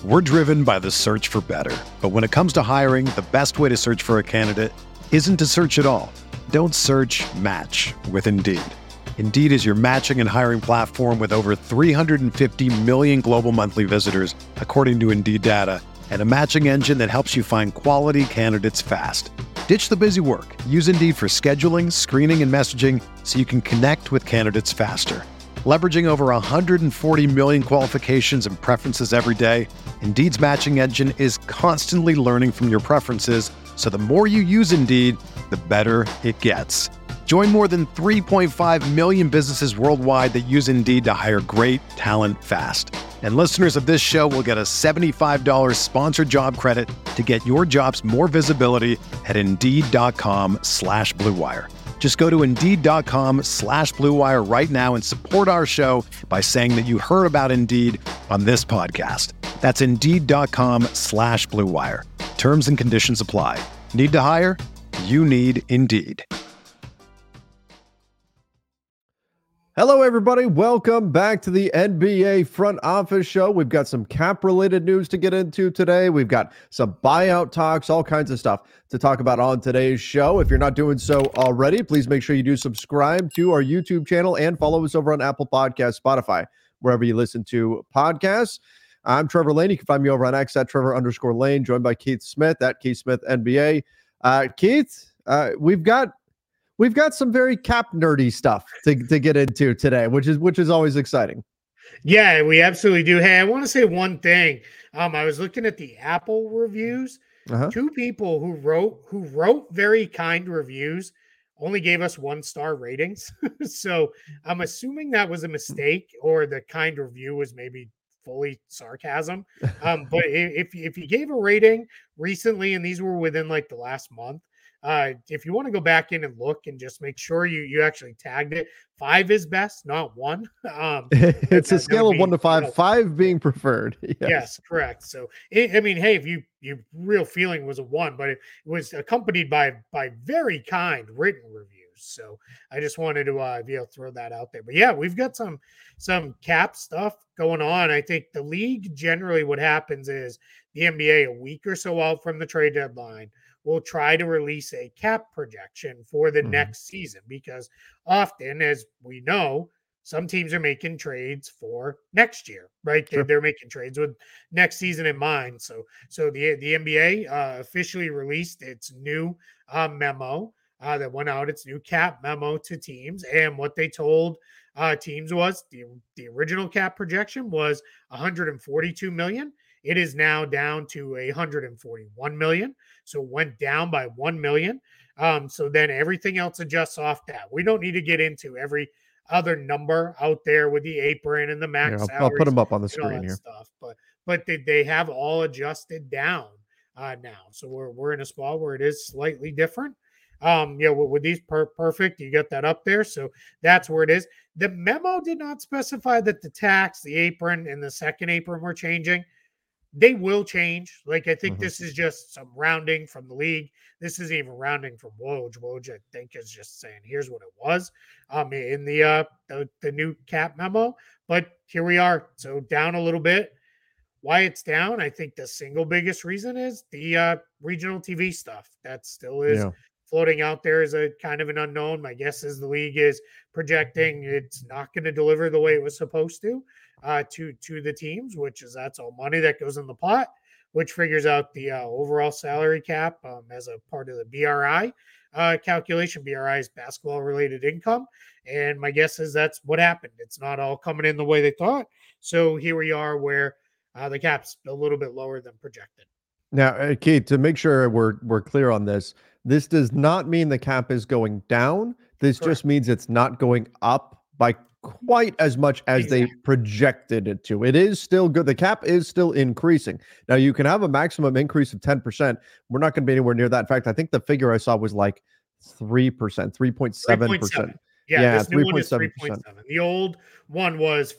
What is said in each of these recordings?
We're driven by the search for better. But when it comes to hiring, the best way to search for a candidate isn't to search at all. Don't search, match with Indeed. Indeed is your matching and hiring platform with over 350 million global monthly visitors, according to Indeed data, and a matching engine that helps you find quality candidates fast. Ditch the busy work. Use Indeed for scheduling, screening, and messaging so you can connect with candidates faster. Leveraging over 140 million qualifications and preferences every day, Indeed's matching engine is constantly learning from your preferences, so the more you use Indeed, the better it gets. Join more than 3.5 million businesses worldwide that use Indeed to hire great talent fast. And listeners of this show will get a $75 sponsored job credit to get your jobs more visibility at Indeed.com/Blue Wire. Just go to Indeed.com/Blue Wire right now and support our show by saying that you heard about Indeed on this podcast. That's Indeed.com/Blue Wire. Terms and conditions apply. Need to hire? You need Indeed. Hello, everybody. Welcome back to the NBA Front Office Show. We've got some cap-related news to get into today. We've got some buyout talks, all kinds of stuff to talk about on today's show. If you're not doing so already, please make sure you do subscribe to our YouTube channel and follow us over on Apple Podcasts, Spotify, wherever you listen to podcasts. I'm Trevor Lane. You can find me over on X at Trevor_Lane, joined by Keith Smith at Keith Smith NBA. Keith, We've got some very cap nerdy stuff to get into today, which is always exciting. Yeah, we absolutely do. Hey, I want to say one thing. I was looking at the Apple reviews. Two people who wrote very kind reviews only gave us 1-star ratings. So I'm assuming that was a mistake, or the kind review was maybe fully sarcasm. But if you gave a rating recently, and these were within like the last month, if you want to go back in and look and just make sure you actually tagged it, 5 is best, not 1. It's a scale of 1 to 5, 5 being preferred. Yes, correct. So, I mean, hey, if your real feeling was a 1, but it was accompanied by very kind written reviews. So I just wanted to be able to throw that out there. But yeah, we've got some cap stuff going on. I think the league generally, what happens is the NBA a week or so out from the trade deadline will try to release a cap projection for the next season, because often, as we know, some teams are making trades for next year, right? Sure. They're making trades with next season in mind. So the NBA officially released its new memo that went out, its new cap memo to teams. And what they told teams was the original cap projection was 142 million. It is now down to 141 million. So it went down by 1 million. So then everything else adjusts off that. We don't need to get into every other number out there with the apron and the max. I'll put them up on the screen here. Stuff, but they have all adjusted down now. So we're in a spot where it is slightly different. With these perfect, you got that up there. So that's where it is. The memo did not specify that the tax, the apron, and the second apron were changing. They will change. Like, I think this is just some rounding from the league. This isn't even rounding from Woj. Woj, I think, is just saying, here's what it was in the new cap memo. But here we are. So down a little bit. Why it's down, I think the single biggest reason is the regional TV stuff. That still is floating out there as a kind of an unknown. My guess is the league is projecting it's not going to deliver the way it was supposed to the teams, that's all money that goes in the pot, which figures out the overall salary cap as a part of the BRI calculation. BRI is basketball related income. And my guess is that's what happened. It's not all coming in the way they thought. So here we are where the cap's a little bit lower than projected. Now, Keith, to make sure we're clear on this does not mean the cap is going down. This just means it's not going up by quite as much as they projected it to. It is still good. The cap is still increasing. Now, you can have a maximum increase of 10%. We're not going to be anywhere near that. In fact, I think the figure I saw was like 3%, 3.7%. Yeah, this new one is 3.7. The old one was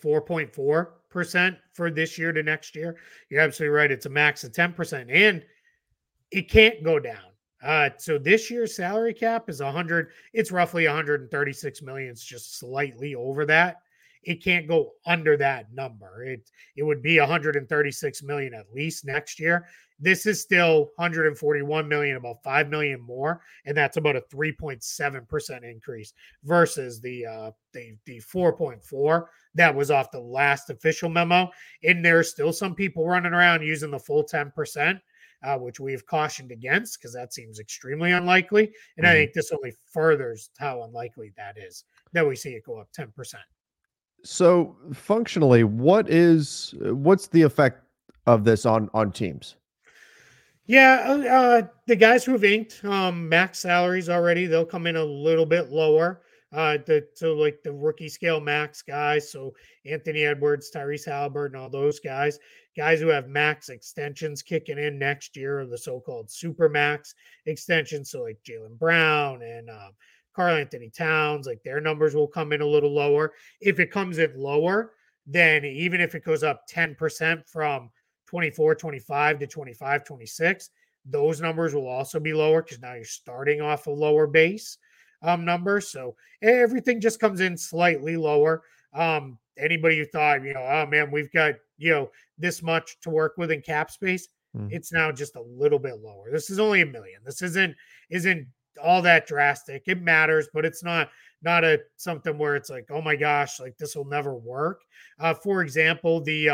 4.4% for this year to next year. You're absolutely right. It's a max of 10%, and it can't go down. So this year's salary cap is 100. It's roughly 136 million. It's just slightly over that. it can't go under that number. It would be 136 million at least next year. This is still 141 million, about 5 million more, and that's about a 3.7% increase versus the 4.4 that was off the last official memo. And there's still some people running around using the full 10%. Which we have cautioned against because that seems extremely unlikely. And I think this only furthers how unlikely that is that we see it go up 10%. So functionally, what's the effect of this on teams? Yeah, the guys who've inked max salaries already, they'll come in a little bit lower. So like the rookie scale max guys, so Anthony Edwards, Tyrese Halliburton, all those guys who have max extensions kicking in next year, or the so-called super max extensions. So like Jaylen Brown and Karl Anthony Towns, like their numbers will come in a little lower. If it comes in lower, then even if it goes up 10% from 24-25 to 25-26, those numbers will also be lower because now you're starting off a lower base number. So everything just comes in slightly lower. Anybody who thought, oh man, we've got, this much to work with in cap space, it's now just a little bit lower. This is only $1 million. This isn't all that drastic. It matters, but it's not something where it's like, oh my gosh, like this will never work. For example, the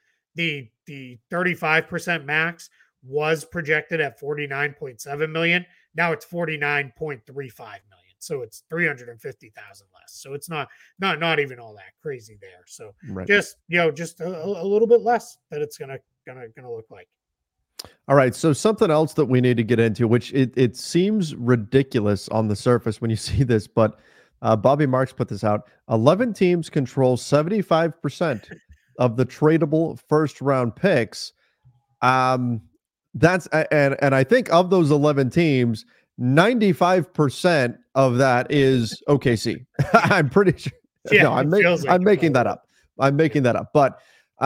35% max was projected at 49.7 million. Now it's 49.35 million. So it's 350,000 less. So it's not even all that crazy there. So just a little bit less that it's gonna look like. All right. So something else that we need to get into, which it seems ridiculous on the surface when you see this, but Bobby Marks put this out. 11 teams control 75% of the tradable first round picks. That's and I think of those 11 teams, 95% of that is OKC. I'm pretty sure. Yeah, no, I'm making that up. I'm making that up. But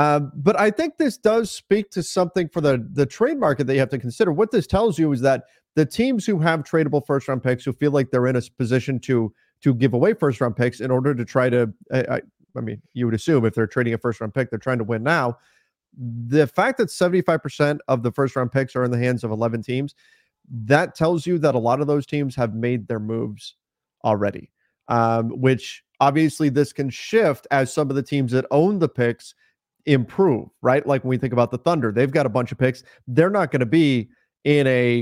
I think this does speak to something for the trade market that you have to consider. What this tells you is that the teams who have tradable first round picks, who feel like they're in a position to give away first round picks in order to try to, I mean, you would assume if they're trading a first round pick, they're trying to win now. The fact that 75% of the first round picks are in the hands of 11 teams, that tells you that a lot of those teams have made their moves already, which obviously this can shift as some of the teams that own the picks improve, right? Like when we think about the Thunder, they've got a bunch of picks. They're not going to be in a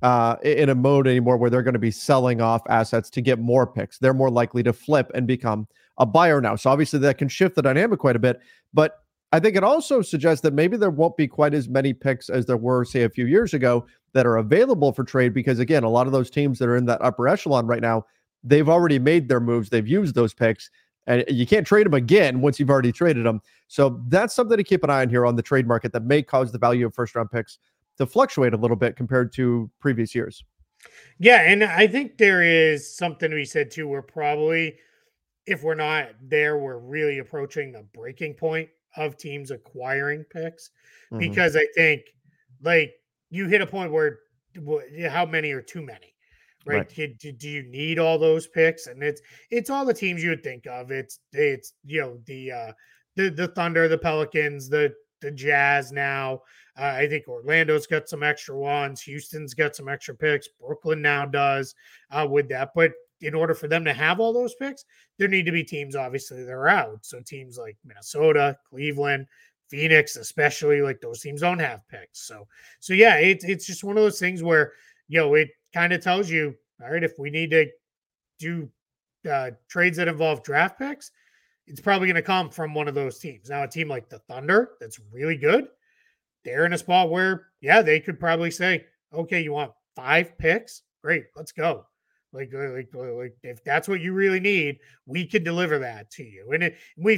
mode anymore where they're going to be selling off assets to get more picks. They're more likely to flip and become a buyer now. So obviously that can shift the dynamic quite a bit, but I think it also suggests that maybe there won't be quite as many picks as there were, say, a few years ago that are available for trade, because again, a lot of those teams that are in that upper echelon right now, they've already made their moves. They've used those picks, and you can't trade them again once you've already traded them. So that's something to keep an eye on here on the trade market that may cause the value of first round picks to fluctuate a little bit compared to previous years. Yeah, and I think there is something we said too. We're probably, if we're not there, we're really approaching the breaking point of teams acquiring picks, because I think like you hit a point where how many are too many, right? Do you need all those picks? And it's all the teams you would think of. It's the Thunder, the Pelicans, the Jazz now. I think Orlando's got some extra ones. Houston's got some extra picks. Brooklyn now does with that. But in order for them to have all those picks, there need to be teams, obviously, that are out. So teams like Minnesota, Cleveland, Phoenix, especially, like those teams don't have picks. So yeah, it's just one of those things where, it kind of tells you, all right, if we need to do trades that involve draft picks, it's probably going to come from one of those teams. Now, a team like the Thunder that's really good, they're in a spot where, yeah, they could probably say, okay, you want 5 picks? Great, let's go. Like if that's what you really need, we can deliver that to you. And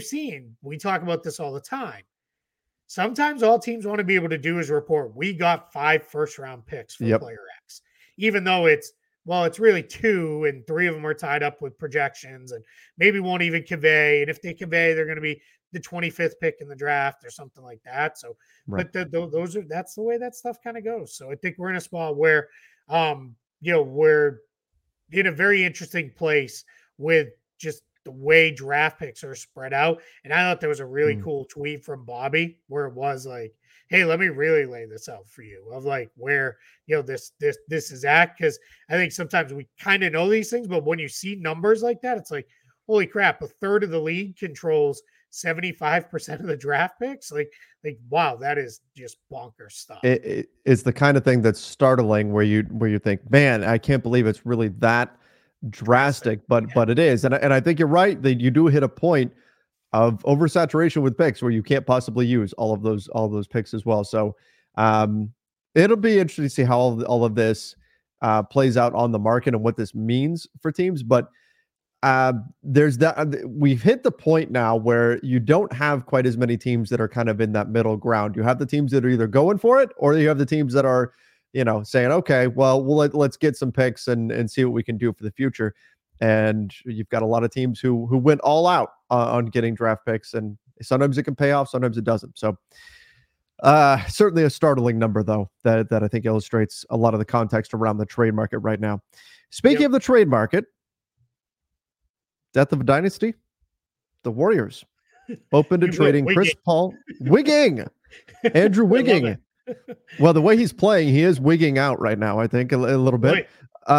we talk about this all the time. Sometimes all teams want to be able to do is report, we got 5 first-round picks for player X, even though it's really 2 and 3 of them are tied up with projections and maybe won't even convey. And if they convey, they're going to be the 25th pick in the draft or something like that. So, but that's the way that stuff kind of goes. So I think we're in a spot where, we're in a very interesting place with just the way draft picks are spread out. And I thought there was a really Mm. cool tweet from Bobby where it was like, hey, let me really lay this out for you of like where, this is at. Cause I think sometimes we kind of know these things, but when you see numbers like that, it's like, holy crap, a third of the league controls 75% of the draft picks. Like, wow, that is just bonkers stuff. It's the kind of thing that's startling where you think, man, I can't believe it's really that drastic, but it is. And I think you're right that you do hit a point of oversaturation with picks where you can't possibly use all of those picks as well. So it'll be interesting to see how all of this plays out on the market and what this means for teams. But there's that we've hit the point now where you don't have quite as many teams that are kind of in that middle ground. You have the teams that are either going for it, or you have the teams that are, saying, okay, well, let's get some picks and see what we can do for the future. And you've got a lot of teams who went all out on getting draft picks, and sometimes it can pay off, sometimes it doesn't. So certainly a startling number, though, that I think illustrates a lot of the context around the trade market right now. Speaking of the trade market, death of a dynasty, the Warriors open to trading Chris Paul, Andrew Wigging. Well, the way he's playing, he is wigging out right now, I think, a little bit.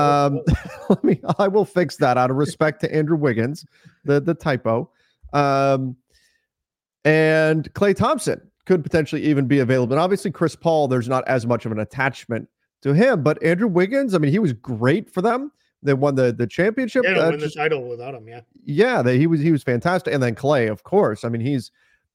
I will fix that out of respect to Andrew Wiggins, the typo. And Klay Thompson could potentially even be available. And obviously, Chris Paul, there's not as much of an attachment to him, but Andrew Wiggins, I mean, he was great for them. They won the championship. They don't win the title without him. He was fantastic. And then Klay, of course. I mean, is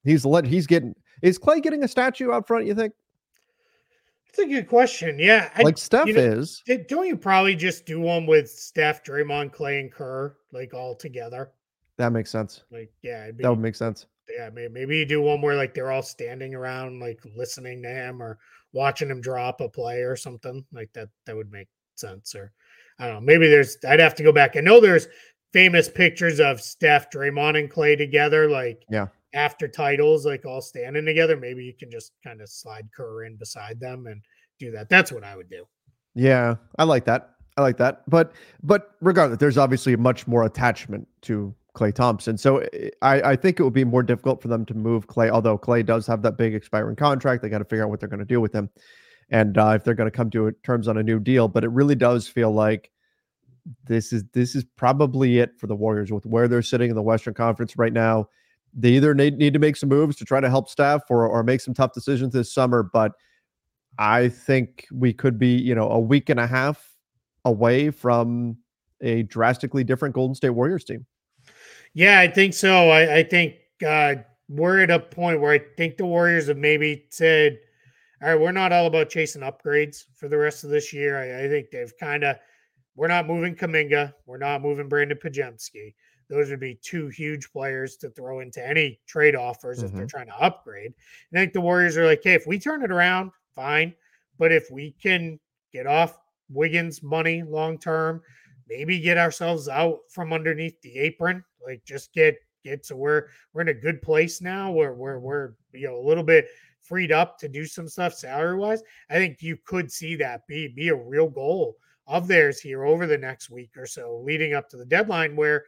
Klay getting a statue out front, you think? It's a good question. Yeah. Like Steph is. Don't you probably just do one with Steph, Draymond, Klay, and Kerr, like all together? That makes sense. Like, yeah. That would make sense. Yeah. Maybe you do one where like they're all standing around, like listening to him or watching him drop a play or something like that. That would make sense. Or I don't know. Maybe I'd have to go back. I know there's famous pictures of Steph, Draymond, and Klay together, like after titles, like all standing together. Maybe you can just kind of slide Kerr in beside them and do that. That's what I would do. Yeah, I like that. But regardless, there's obviously much more attachment to Klay Thompson. So I think it would be more difficult for them to move Klay, although Klay does have that big expiring contract. They got to figure out what they're going to do with him. And if they're going to come to terms on a new deal. But it really does feel like this is probably it for the Warriors with where they're sitting in the Western Conference right now. They either need to make some moves to try to help Steph or make some tough decisions this summer. But I think we could be, a week and a half away from a drastically different Golden State Warriors team. Yeah, I think so. I think we're at a point where I think the Warriors have maybe said, all right, we're not all about chasing upgrades for the rest of this year. I think they've we're not moving Kuminga. We're not moving Brandon Podziemski. Those would be two huge players to throw into any trade offers if they're trying to upgrade. And I think the Warriors are like, hey, if we turn it around, fine. But if we can get off Wiggins' money long term, maybe get ourselves out from underneath the apron, like just get so we're in a good place now where we're a little bit freed up to do some stuff salary wise. I think you could see that be a real goal of theirs here over the next week or so leading up to the deadline where,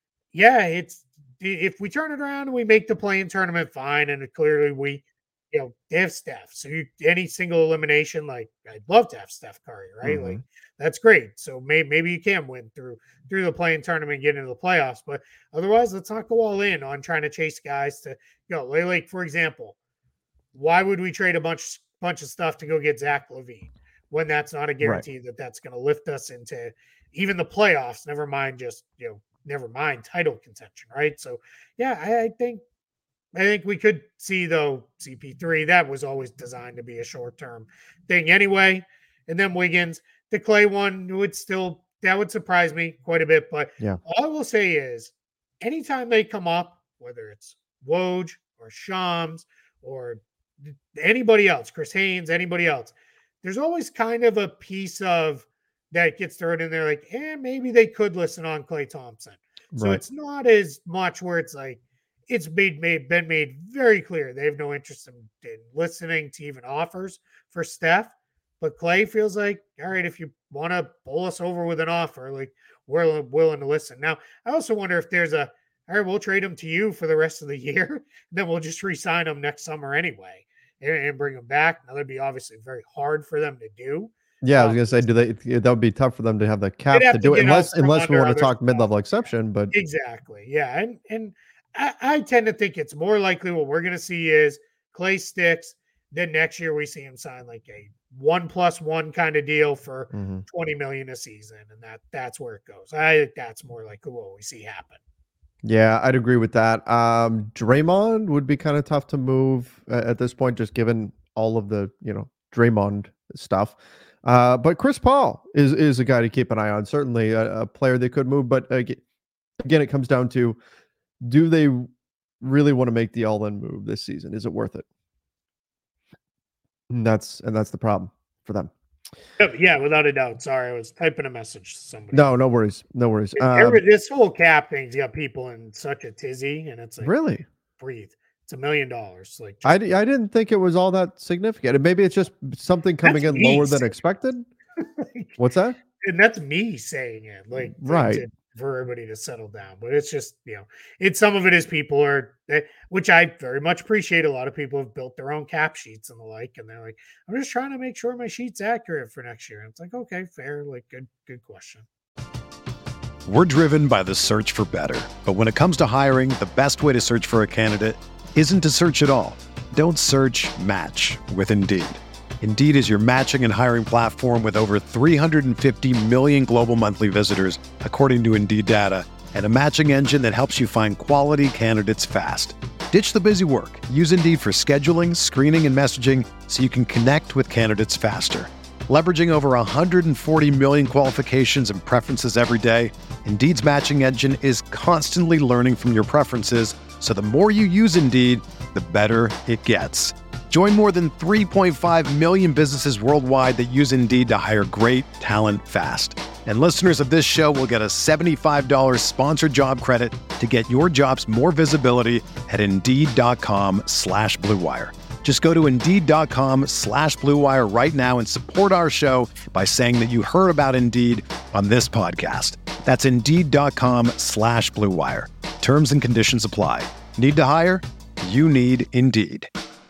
it's if we turn it around and we make the play-in tournament, fine. And clearly they have Steph. So any single elimination, like I'd love to have Steph Curry, right? Like that's great. So maybe you can win through the play-in tournament and get into the playoffs. But otherwise, let's not go all in on trying to chase guys to like for example, why would we trade a bunch of stuff to go get Zach LaVine when that's not a guarantee that that's going to lift us into even the playoffs? Never mind title contention, right? So I think we could see though CP3 that was always designed to be a short-term thing anyway. And then Wiggins, the Klay one would surprise me quite a bit. But all I will say is anytime they come up, whether it's Woj or Shams or anybody else, Chris Haynes, anybody else, there's always kind of a piece of that gets thrown in there like, maybe they could listen on Klay Thompson. So it's not as much where it's like, it's been made very clear they have no interest in listening to even offers for Steph. But Klay feels like, all right, if you want to pull us over with an offer, like we're willing to listen. Now, I also wonder if there's a all right, we'll trade him to you for the rest of the year. Then we'll just re-sign him next summer anyway and bring him back. Now, that'd be obviously very hard for them to do. Yeah, I was gonna say, that would be tough for them to have the cap to do it, unless we want to talk mid-level exception. But exactly, yeah, and I tend to think it's more likely what we're gonna see is Clay sticks. Then next year we see him sign like a 1+1 kind of deal for $20 million a season, and that's where it goes. I think that's more like what we see happen. Yeah, I'd agree with that. Draymond would be kind of tough to move at this point, just given all of the Draymond stuff. But Chris Paul is a guy to keep an eye on. Certainly a player they could move, but again, it comes down to, do they really want to make the all-in move this season? Is it worth it? And that's the problem for them. Yeah, without a doubt. Sorry, I was typing a message to somebody. No worries. This whole cap thing's got people in such a tizzy, and it's like, really, breathe. It's $1 million. Like, I didn't think it was all that significant. And maybe it's just something coming in lower than expected. What's that? And that's me saying it, like, right, for everybody to settle down. But it's just, it's some of it is people which I very much appreciate. A lot of people have built their own cap sheets and the like, and they're like, I'm just trying to make sure my sheet's accurate for next year. And it's like, okay, fair, like, good question. We're driven by the search for better. But when it comes to hiring, the best way to search for a candidate isn't to search at all. Don't search, match with Indeed. Indeed is your matching and hiring platform with over 350 million global monthly visitors, according to Indeed data, and a matching engine that helps you find quality candidates fast. Ditch the busy work. Use Indeed for scheduling, screening, and messaging so you can connect with candidates faster. Leveraging over 140 million qualifications and preferences every day, Indeed's matching engine is constantly learning from your preferences, so the more you use Indeed, the better it gets. Join more than 3.5 million businesses worldwide that use Indeed to hire great talent fast. And listeners of this show will get a $75 sponsored job credit to get your jobs more visibility at Indeed.com/Blue Wire. Just go to Indeed.com/Blue Wire right now and support our show by saying that you heard about Indeed on this podcast. That's Indeed.com/Blue Wire. Terms and conditions apply. Need to hire? You need Indeed.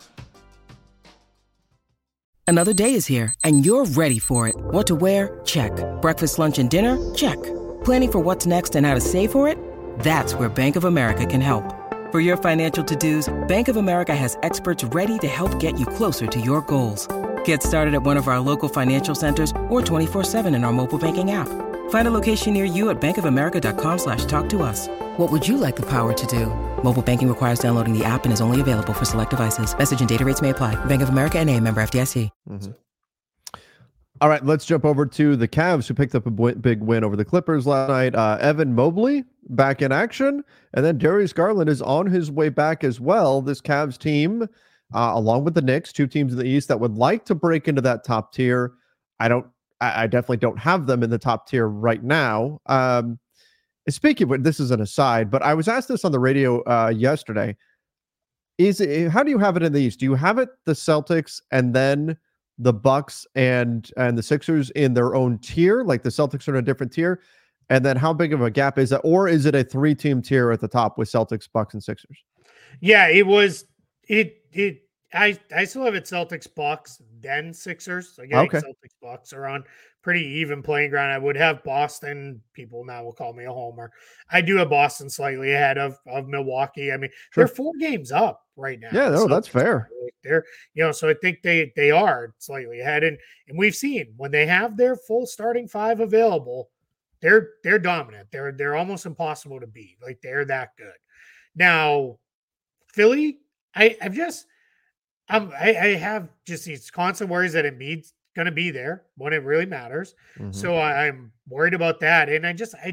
Another day is here, and you're ready for it. What to wear? Check. Breakfast, lunch, and dinner? Check. Planning for what's next and how to save for it? That's where Bank of America can help. For your financial to-dos, Bank of America has experts ready to help get you closer to your goals. Get started at one of our local financial centers or 24/7 in our mobile banking app. Find a location near you at bankofamerica.com/talktous. What would you like the power to do? Mobile banking requires downloading the app and is only available for select devices. Message and data rates may apply. Bank of America NA, member FDIC. All right, let's jump over to the Cavs, who picked up a big win over the Clippers last night. Evan Mobley back in action, and then Darius Garland is on his way back as well. This Cavs team, along with the Knicks, two teams in the East that would like to break into that top tier. I definitely don't have them in the top tier right now. Speaking of which, this is an aside, but I was asked this on the radio yesterday. How do you have it in the East? Do you have it the Celtics and then the Bucks and the Sixers in their own tier? Like the Celtics are in a different tier? And then how big of a gap is it? Or is it a 3-team tier at the top with Celtics, Bucks, and Sixers? Yeah, it was. I still have it Celtics, Bucks, then Sixers. Again, okay. Celtics, Bucks are on pretty even playing ground. I would have Boston. People now will call me a homer. I do have Boston slightly ahead of Milwaukee. I mean, They're 4 games up right now. Yeah, no, so that's fair. They're, so I think they are slightly ahead. And we've seen when they have their full starting 5 available, they're dominant. They're almost impossible to beat. Like they're that good. Now, Philly, I have just these constant worries that Embiid's going to be there when it really matters. Mm-hmm. So I'm worried about that. And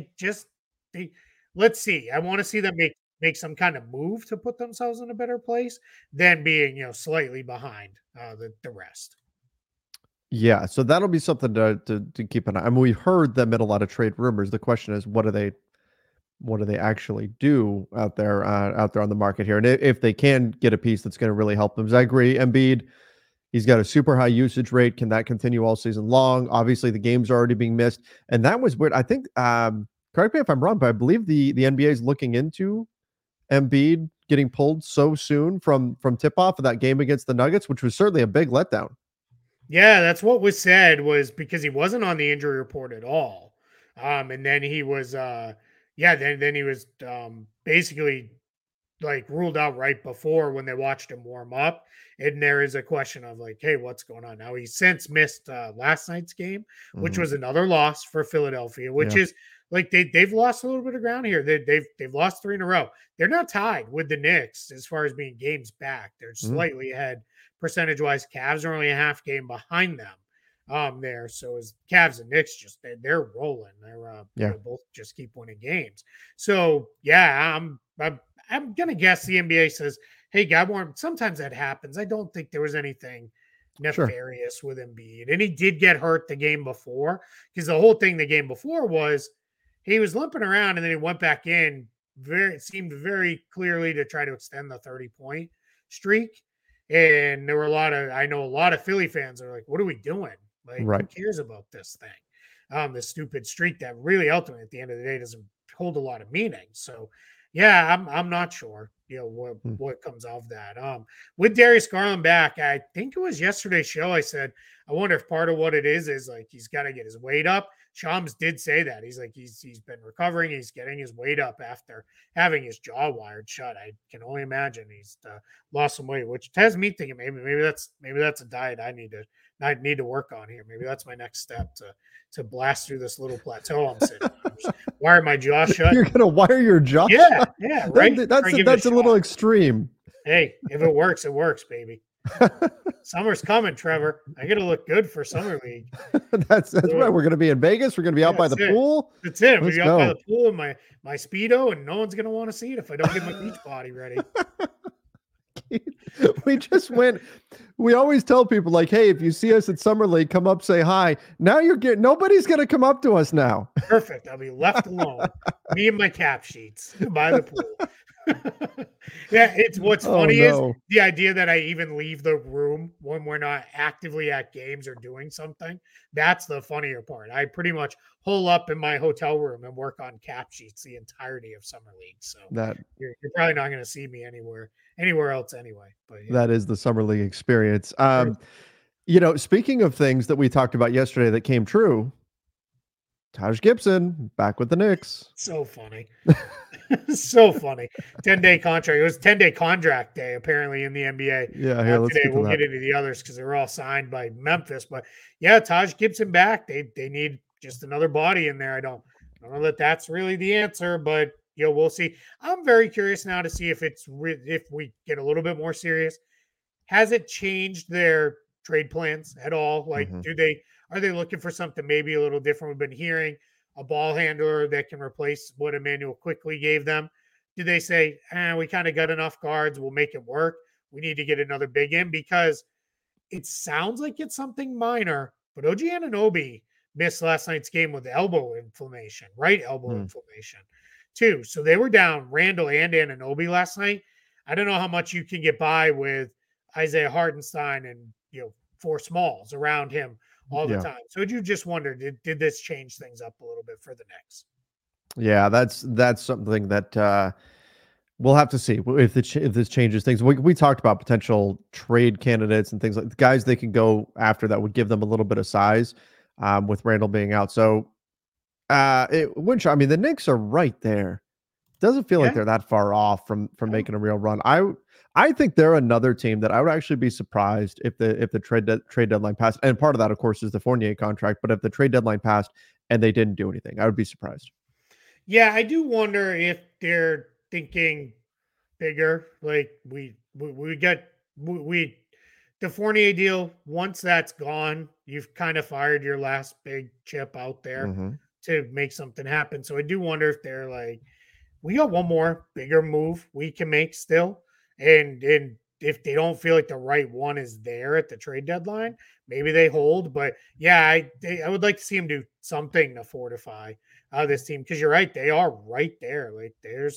let's see. I want to see them make some kind of move to put themselves in a better place than being, slightly behind the rest. Yeah. So that'll be something to keep an eye on. I mean, we heard them in a lot of trade rumors. The question is, what do they actually do out there on the market here? And if they can get a piece that's going to really help them, I agree. Embiid, he's got a super high usage rate. Can that continue all season long? Obviously, the games are already being missed, and that was weird. I think, correct me if I'm wrong, but I believe the NBA is looking into Embiid getting pulled so soon from tip-off of that game against the Nuggets, which was certainly a big letdown. Yeah, that's what was said, was because he wasn't on the injury report at all. And then he was then he was basically like ruled out right before when they watched him warm up. And there is a question of like, hey, what's going on now? He's since missed last night's game, which was another loss for Philadelphia, which is like they've lost a little bit of ground here. They've lost 3 in a row. They're not tied with the Knicks as far as being games back. They're slightly ahead percentage wise. Cavs are only a half game behind them there. So as Cavs and Knicks, just they're rolling. They're both just keep winning games. So yeah, I'm gonna guess the NBA says, hey, Gabor, sometimes that happens. I don't think there was anything nefarious with Embiid. And he did get hurt the game before, because the whole thing the game before was he was limping around and then he went back in. It seemed very clearly to try to extend the 30-point streak. And there were I know a lot of Philly fans are like, what are we doing? Like, who cares about this thing? This stupid streak that really ultimately at the end of the day doesn't hold a lot of meaning. So yeah, I'm not sure, what comes of that. With Darius Garland back, I think it was yesterday's show. I said, I wonder if part of what it is like he's got to get his weight up. Shams did say that. He's like, he's been recovering. He's getting his weight up after having his jaw wired shut. I can only imagine he's lost some weight, which has me thinking maybe that's a diet I need to work on here. Maybe that's my next step to blast through this little plateau I'm sitting on. Just wire my jaw shut. You're gonna wire your jaw shut? Yeah, right. That's a little extreme. Hey, if it works, baby. Summer's coming, Trevor. I got to look good for summer league. That's right. We're gonna be in Vegas. We're gonna be out by the pool. That's it. We're out by the pool in my Speedo, and no one's gonna want to see it if I don't get my beach body ready. We always tell people like, hey, if you see us at Summer League, come up, say hi. Now nobody's going to come up to us now. Perfect. I'll be left alone. Me and my cap sheets by the pool. Yeah, it's what's funny is the idea that I even leave the room when we're not actively at games or doing something. That's the funnier part. I pretty much hole up in my hotel room and work on cap sheets the entirety of Summer League. So you're probably not going to see me anywhere else anyway. But that is the Summer League experience. Speaking of things that we talked about yesterday that came true, Taj Gibson back with the Knicks. So funny. So funny. 10-day contract. It was 10-day contract day apparently in the NBA. Yeah, here, let's today we'll get into the others because they were all signed by Memphis. But yeah, Taj Gibson back. They need just another body in there. I don't know that that's really the answer, but we'll see. I'm very curious now to see if if we get a little bit more serious. Has it changed their trade plans at all? Like, are they looking for something maybe a little different? We've been hearing a ball handler that can replace what Emmanuel quickly gave them. Do they say, we kind of got enough guards, we'll make it work? We need to get another big in, because it sounds like it's something minor, but OG Anunoby missed last night's game with elbow inflammation, right elbow inflammation too. So they were down Randall and Anunoby last night. I don't know how much you can get by with Isaiah Hartenstein and 4 smalls around him all the time. So you just wonder, did this change things up a little bit for the Knicks? Yeah, that's something that we'll have to see if this changes things. We talked about potential trade candidates and things like guys they can go after that would give them a little bit of size with Randall being out. So the Knicks are right there. Doesn't feel like they're that far off from making a real run. I think they're another team that I would actually be surprised if the trade deadline passed. And part of that, of course, is the Fournier contract. But if the trade deadline passed and they didn't do anything, I would be surprised. Yeah, I do wonder if they're thinking bigger. Like we got the Fournier deal. Once that's gone, you've kind of fired your last big chip out there to make something happen. So I do wonder if they're like, we got one more bigger move we can make still. And if they don't feel like the right one is there at the trade deadline, maybe they hold. But yeah, I would like to see them do something to fortify this team, because you're right, they are right there. Like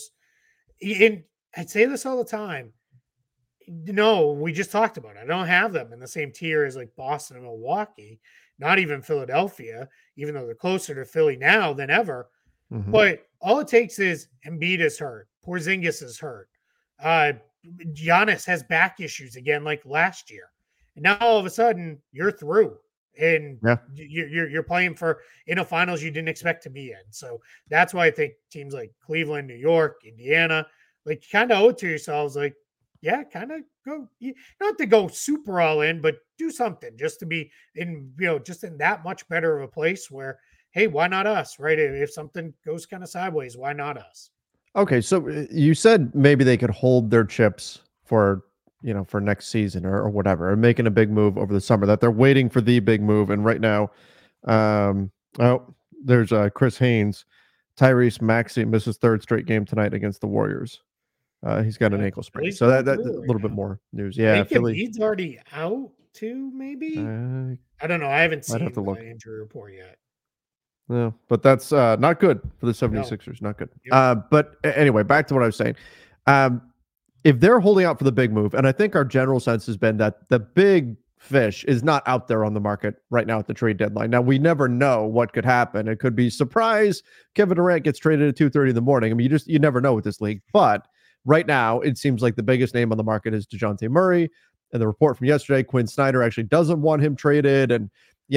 I'd say this all the time. No, we just talked about it. I don't have them in the same tier as like Boston and Milwaukee, not even Philadelphia, even though they're closer to Philly now than ever. But all it takes is Embiid is hurt, Porzingis is hurt, Giannis has back issues again like last year, and now all of a sudden you're through, and you're playing for in a finals you didn't expect to be in. So that's why I think teams like Cleveland, New York, Indiana, like kind of owe it to yourselves, like, yeah, kind of go, not to go super all in, but do something just to be in, just in that much better of a place where, hey, why not us, right? If something goes kind of sideways, why not us? Okay, so you said maybe they could hold their chips for for next season or whatever, and making a big move over the summer. That they're waiting for the big move, and right now, there's Chris Haynes, Tyrese Maxey misses third straight game tonight against the Warriors. He's got an ankle sprain, so that a little bit more news. Yeah, Philly. He's already out too, maybe. I don't know. I haven't seen the injury report yet. No, but that's not good for the 76ers. No. Not good. Yep. But anyway, back to what I was saying. If they're holding out for the big move, and I think our general sense has been that the big fish is not out there on the market right now at the trade deadline. Now, we never know what could happen. It could be surprise. Kevin Durant gets traded at 2:30 in the morning. I mean, you never know with this league. But right now, it seems like the biggest name on the market is DeJounte Murray. And the report from yesterday, Quinn Snyder actually doesn't want him traded. And,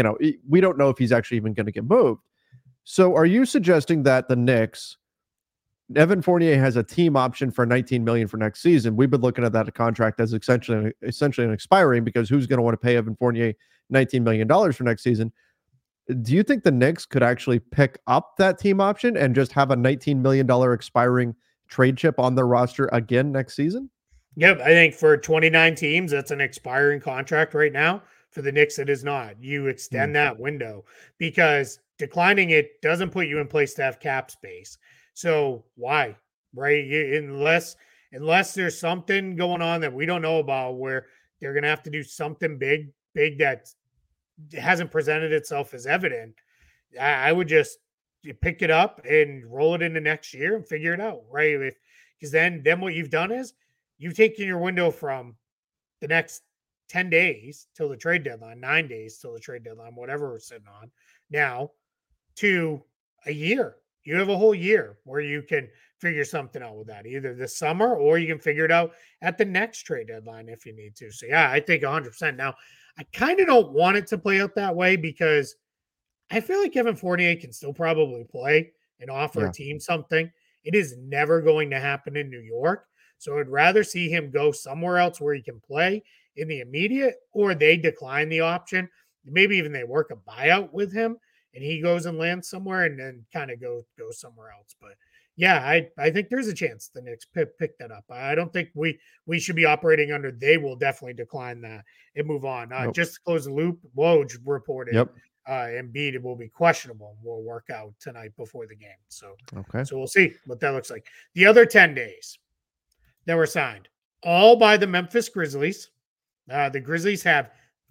we don't know if he's actually even going to get moved. So are you suggesting that the Knicks, Evan Fournier has a team option for $19 million for next season? We've been looking at that contract as essentially an expiring, because who's going to want to pay Evan Fournier $19 million for next season? Do you think the Knicks could actually pick up that team option and just have a $19 million expiring trade chip on their roster again next season? Yep, I think for 29 teams, that's an expiring contract right now. For the Knicks, it is not. You extend that window, because declining it doesn't put you in place to have cap space. So why, right? Unless there's something going on that we don't know about, where they're going to have to do something big that hasn't presented itself as evident, I would just pick it up and roll it into next year and figure it out, right? Because then what you've done is you've taken your window from the next 10 days till the trade deadline, 9 days till the trade deadline, whatever we're sitting on now, to a year. You have a whole year where you can figure something out with that, either this summer or you can figure it out at the next trade deadline if you need to. So, yeah, I think 100%. Now, I kind of don't want it to play out that way, because I feel like Evan Fournier can still probably play and offer a team something. It is never going to happen in New York. So I'd rather see him go somewhere else where he can play in the immediate, or they decline the option. Maybe even they work a buyout with him and he goes and lands somewhere and then kind of go somewhere else. But yeah, I think there's a chance the Knicks pick that up. I don't think we should be operating under they will definitely decline that and move on. Just to close the loop, Woj reported Embiid will be questionable and will work out tonight before the game. So we'll see what that looks like. The other 10 days that were signed, all by the Memphis Grizzlies. The Grizzlies have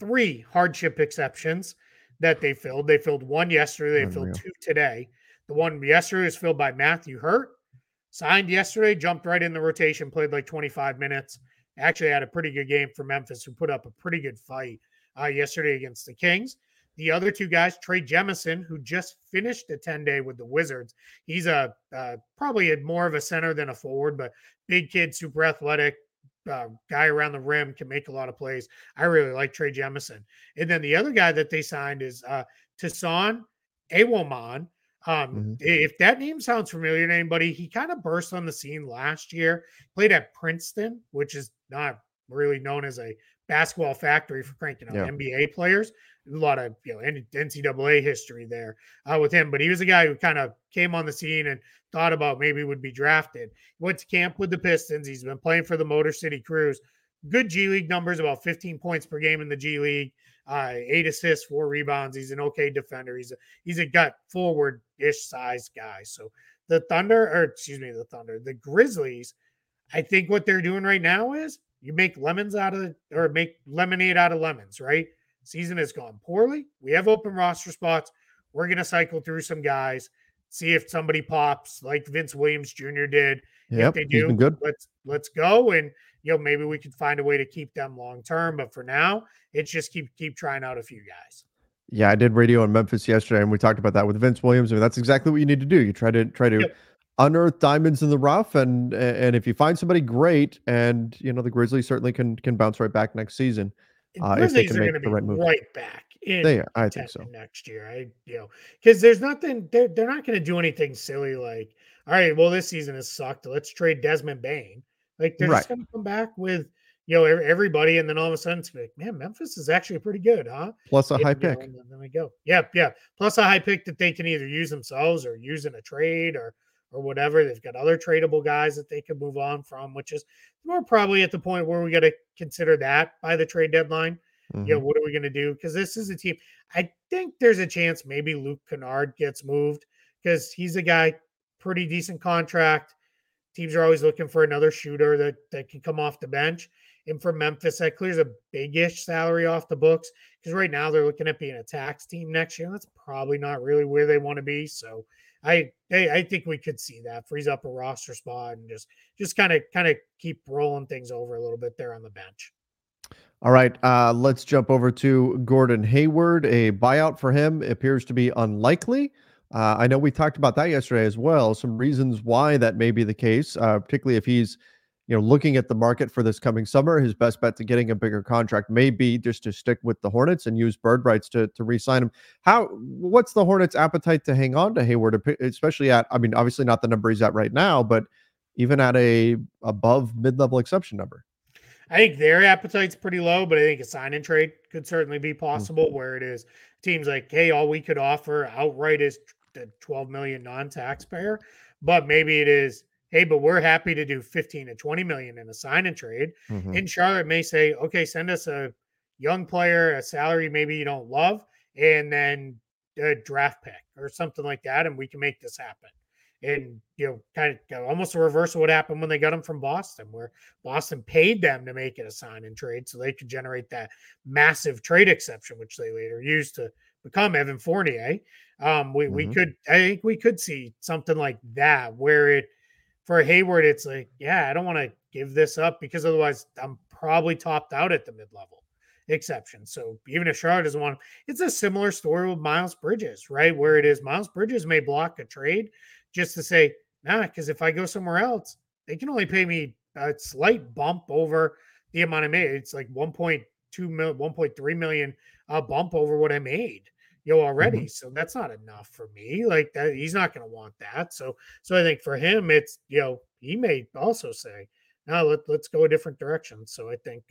3 hardship exceptions that they filled. They filled one yesterday. They filled 2 today. The one yesterday was filled by Matthew Hurt. Signed yesterday, jumped right in the rotation, played like 25 minutes. Actually had a pretty good game for Memphis, who put up a pretty good fight yesterday against the Kings. The other 2 guys, Trey Jemison, who just finished a 10-day with the Wizards. He's probably more of a center than a forward, but big kid, super athletic, guy around the rim, can make a lot of plays. I really like Trey Jemison. And then the other guy that they signed is Tassan Awoman. If that name sounds familiar to anybody, he kind of burst on the scene last year. Played at Princeton, which is not really known as a basketball factory for cranking out NBA players. A lot of NCAA history there with him, but he was a guy who kind of came on the scene and thought about maybe would be drafted. He went to camp with the Pistons. He's been playing for the Motor City Cruise. Good G League numbers, about 15 points per game in the G League, 8 assists, 4 rebounds. He's an okay defender. He's a gut forward-ish size guy. So the Grizzlies, I think what they're doing right now is you make lemonade out of lemons, right? Season has gone poorly. We have open roster spots. We're going to cycle through some guys, see if somebody pops like Vince Williams Jr. did. If they do, good. Let's go. And, maybe we can find a way to keep them long-term. But for now, it's just keep trying out a few guys. Yeah, I did radio in Memphis yesterday, and we talked about that with Vince Williams. I mean, that's exactly what you need to do. You try to unearth diamonds in the rough, and if you find somebody great, and the Grizzlies certainly can bounce right back next season if they Grizzlies can are going make to the be right moves. right back They in are, I think so. contention next year. Because there's nothing, they're not going to do anything silly like, all right, well, this season has sucked. Let's trade Desmond Bain. Like, they're Right. just going to come back with, everybody. And then all of a sudden it's like, man, Memphis is actually pretty good, huh? Plus a And, high pick. and then we go. Yeah. Plus a high pick that they can either use themselves or use in a trade or whatever. They've got other tradable guys that they could move on from, which is more probably at the point where we got to consider that by the trade deadline. Mhm. What are we going to do? Because this is a team. I think there's a chance maybe Luke Kennard gets moved because he's a guy, pretty decent contract. Teams are always looking for another shooter that can come off the bench. And for Memphis, that clears a big-ish salary off the books because right now they're looking at being a tax team next year. That's probably not really where they want to be. So I think we could see that freeze up a roster spot and just kind of keep rolling things over a little bit there on the bench. All right, let's jump over to Gordon Hayward. A buyout for him appears to be unlikely. I know we talked about that yesterday as well. Some reasons why that may be the case, particularly if he's, looking at the market for this coming summer. His best bet to getting a bigger contract may be just to stick with the Hornets and use bird rights to re-sign him. What's the Hornets' appetite to hang on to Hayward, especially at? I mean, obviously not the number he's at right now, but even at a above mid-level exception number. I think their appetite's pretty low, but I think a sign and trade could certainly be possible where it is teams like, hey, all we could offer outright is the 12 million non-taxpayer, but maybe it is, hey, but we're happy to do 15 to 20 million in a sign and trade. Mm-hmm. And Charlotte may say, okay, send us a young player, a salary maybe you don't love, and then a draft pick or something like that, and we can make this happen. And kind of almost a reverse of what happened when they got him from Boston, where Boston paid them to make it a sign and trade so they could generate that massive trade exception, which they later used to become Evan Fournier. We could, I think we could see something like that where for Hayward, it's like, yeah, I don't want to give this up because otherwise I'm probably topped out at the mid-level exception. So even if Charlotte doesn't want him, it's a similar story with Miles Bridges, right? Where it is Miles Bridges may block a trade just to say, nah, because if I go somewhere else, they can only pay me a slight bump over the amount I made. It's like 1.2 million, 1.3 million bump over what I made, already. Mm-hmm. So that's not enough for me. Like that, he's not going to want that. So I think for him, it's, he may also say, no, let's go a different direction. So I think,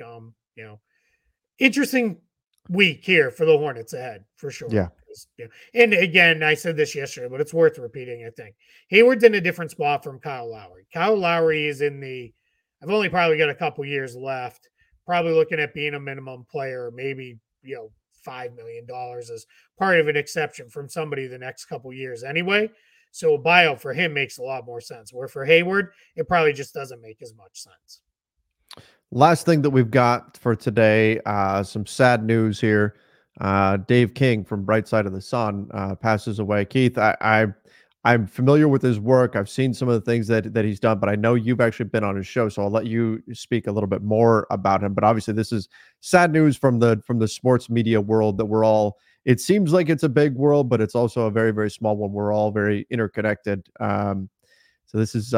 interesting week here for the Hornets ahead for sure. Yeah. And again, I said this yesterday, but it's worth repeating. I think Hayward's in a different spot from Kyle Lowry. Kyle Lowry is I've only probably got a couple years left, probably looking at being a minimum player, maybe, $5 million as part of an exception from somebody the next couple years anyway. So a buyout for him makes a lot more sense. Where for Hayward, it probably just doesn't make as much sense. Last thing that we've got for today, some sad news here. Dave King from Bright Side of the Sun passes away. Keith, I'm familiar with his work. I've seen some of the things that he's done, but I know you've actually been on his show, so I'll let you speak a little bit more about him. But obviously, this is sad news from the sports media world that we're all. It seems like it's a big world, but it's also a very, very small one. We're all very interconnected. So this is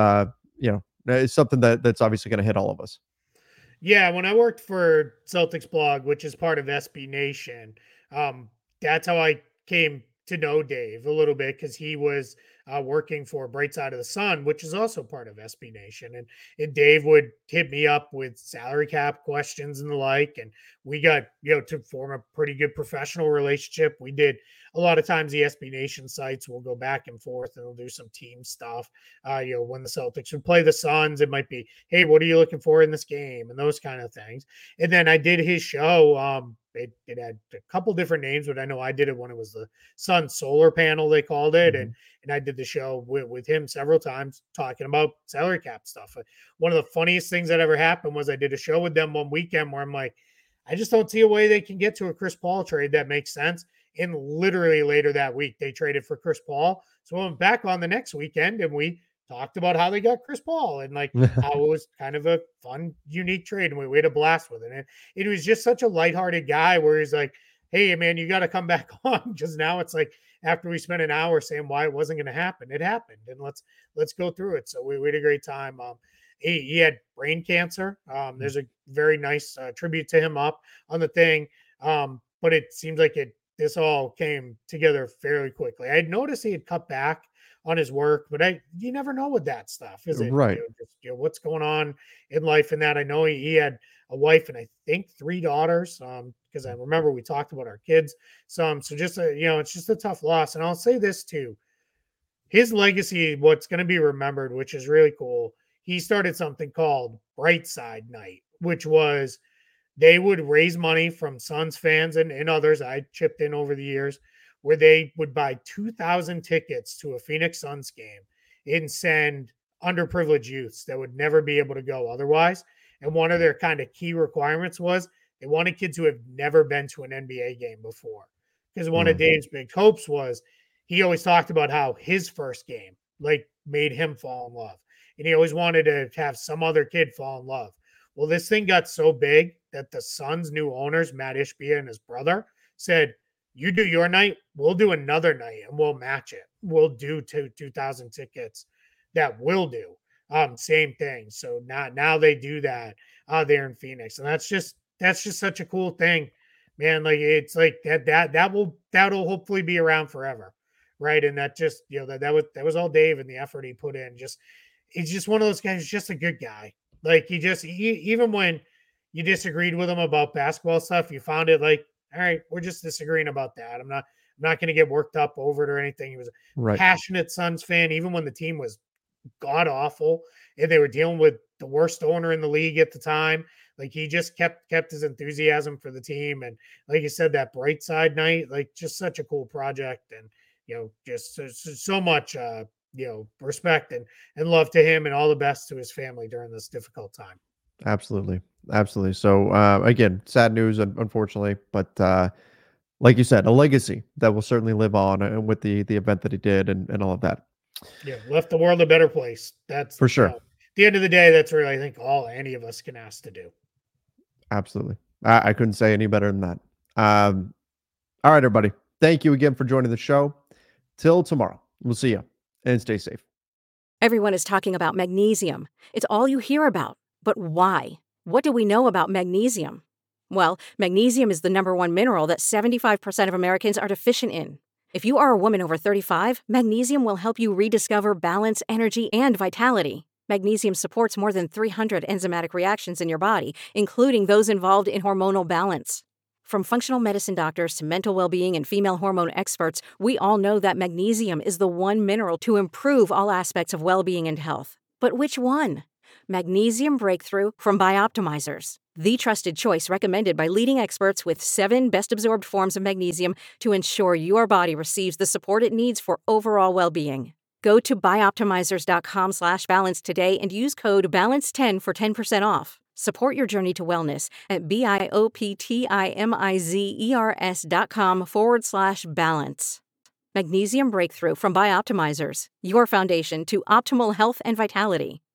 it's something that's obviously going to hit all of us. Yeah, when I worked for Celtics Blog, which is part of SB Nation, that's how I came to know Dave a little bit because he was working for Bright Side of the Sun, which is also part of SB Nation. And Dave would hit me up with salary cap questions and the like. And we got, to form a pretty good professional relationship. We did a lot of times the SB Nation sites will go back and forth and we'll do some team stuff. When the Celtics would play the Suns, it might be, hey, what are you looking for in this game? And those kind of things. And then I did his show. It had a couple different names, but I know I did it when it was the Sun Solar Panel, they called it. Mm-hmm. And I did the show with him several times talking about salary cap stuff. One of the funniest things that ever happened was I did a show with them one weekend where I'm like, I just don't see a way they can get to a Chris Paul trade that makes sense. And literally later that week, they traded for Chris Paul. So I went back on the next weekend and we talked about how they got Chris Paul and like how it was kind of a fun, unique trade. And we had a blast with it. And it was just such a lighthearted guy where he's like, hey, man, you got to come back on, because now it's like after we spent an hour saying why it wasn't going to happen, it happened, and let's go through it. So we had a great time. He had brain cancer. There's a very nice tribute to him up on the thing, but it seems like this all came together fairly quickly. I had noticed he had cut back on his work, but you never know with that stuff, is it? Right. What's going on in life and that. I know he had a wife and I think 3 daughters, because I remember we talked about our kids some. So just it's just a tough loss. And I'll say this too, his legacy, what's going to be remembered, which is really cool. He started something called Bright Side Night, which was they would raise money from Suns fans and others. I chipped in over the years, where they would buy 2,000 tickets to a Phoenix Suns game and send underprivileged youths that would never be able to go otherwise. And one of their kind of key requirements was they wanted kids who have never been to an NBA game before. Because one of Dave's big hopes was he always talked about how his first game like made him fall in love. And he always wanted to have some other kid fall in love. Well, this thing got so big that the Suns' new owners, Matt Ishbia and his brother, said, you do your night, we'll do another night and we'll match it. We'll do 2,000 tickets that we'll do. Same thing. So now they do that there in Phoenix. And that's just such a cool thing, man. Like it's like that'll hopefully be around forever. Right. And that just, that was all Dave and the effort he put in. He's just one of those guys, just a good guy. Like even when you disagreed with him about basketball stuff, you found it like, all right, we're just disagreeing about that. I'm not going to get worked up over it or anything. He was a passionate Suns fan, even when the team was god awful and they were dealing with the worst owner in the league at the time. Like he just kept his enthusiasm for the team. And like you said, that Bright Side Night, like just such a cool project. And, just so much, respect and love to him, and all the best to his family during this difficult time. Absolutely. So again, sad news, unfortunately, but like you said, a legacy that will certainly live on with the event that he did and all of that. Yeah, left the world a better place. That's for sure. At the end of the day, that's really, I think, all any of us can ask to do. Absolutely. I couldn't say any better than that. All right, everybody. Thank you again for joining the show. Till tomorrow. We'll see you, and stay safe. Everyone is talking about magnesium. It's all you hear about. But why? What do we know about magnesium? Well, magnesium is the #1 mineral that 75% of Americans are deficient in. If you are a woman over 35, magnesium will help you rediscover balance, energy, and vitality. Magnesium supports more than 300 enzymatic reactions in your body, including those involved in hormonal balance. From functional medicine doctors to mental well-being and female hormone experts, we all know that magnesium is the one mineral to improve all aspects of well-being and health. But which one? Magnesium Breakthrough from Bioptimizers, the trusted choice recommended by leading experts with 7 best-absorbed forms of magnesium to ensure your body receives the support it needs for overall well-being. Go to bioptimizers.com/balance today and use code BALANCE10 for 10% off. Support your journey to wellness at bioptimizers.com/balance. Magnesium Breakthrough from Bioptimizers, your foundation to optimal health and vitality.